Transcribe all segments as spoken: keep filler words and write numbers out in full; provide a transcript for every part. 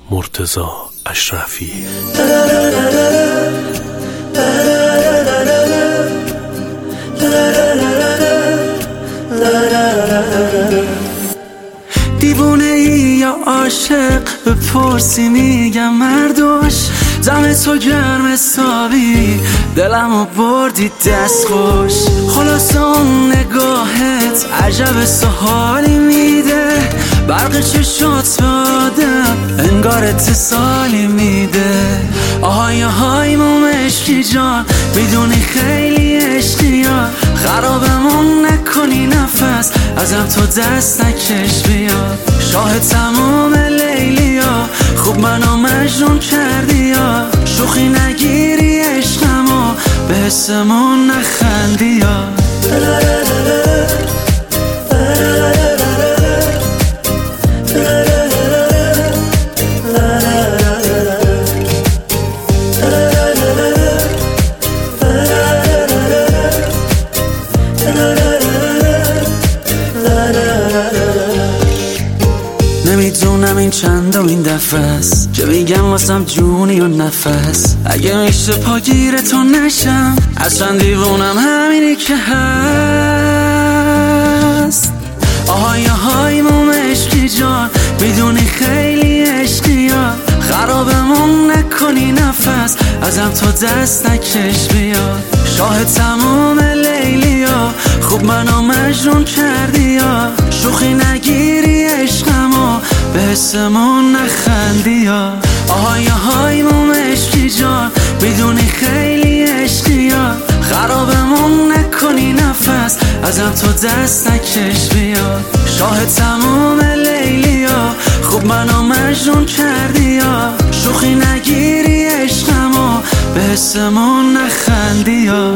مرتضی اشرفی. دیوونه ای یا عاشق بپرسی میگم مردوش، دم تو گرم حسابی دلمو بردی دست خوش. خلاص اون نگاهت عجب سحالی میده، برق چشات به آدم انگار اتصالی میده. آهای آهای مومشکی جان میدونی خیلی عشقی ها، خرابمون نکنی نفس ازم تو دست نکش بیاد. شاه تمام لیلی ها خوب منو مجنون کردی ها، شوخی نگیری عشقمو به حسمون نخندی ها. نمیدونم این چند و این دفعه است که میگم واسم جونی و نفس. اگه میشه پاگیر تو نشم، اصلا دیوونم همینی که هست. آهای آهای مومشکی جان میدونی خیلی عشقی ها، خرابمون نکنی نفس ازم تو دست نکش بیاد. شاه تمام لیلی ها خوب منو مجنون کردی ها، شوخی نگیری عشقمو به حسمون نخندی ها. آهای آهای مومشکی جان میدونی خیلی عشقی ها، خرابمون نکنی نفس ازم تو دست نکش بیاد. شاه تمام لیلی ها خوب منو مجنون کردی ها، شوخی نگیری عشقمو به حسمون نخندی ها.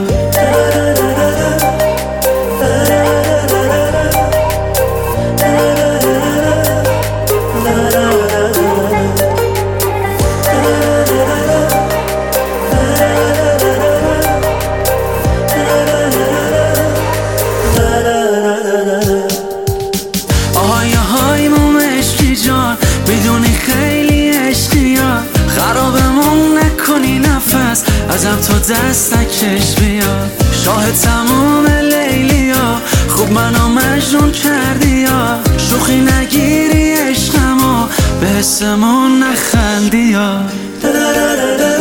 آهای آهای مومشکی جان میدونی خیلی عشقی ها، خرابمون نکنی نفس ازم تو دست نکش بیاد. شاه تمام لیلی ها خوب منو مجنون کردی ها، شوخی نگیری عشقمو به حسمون نخندی ها.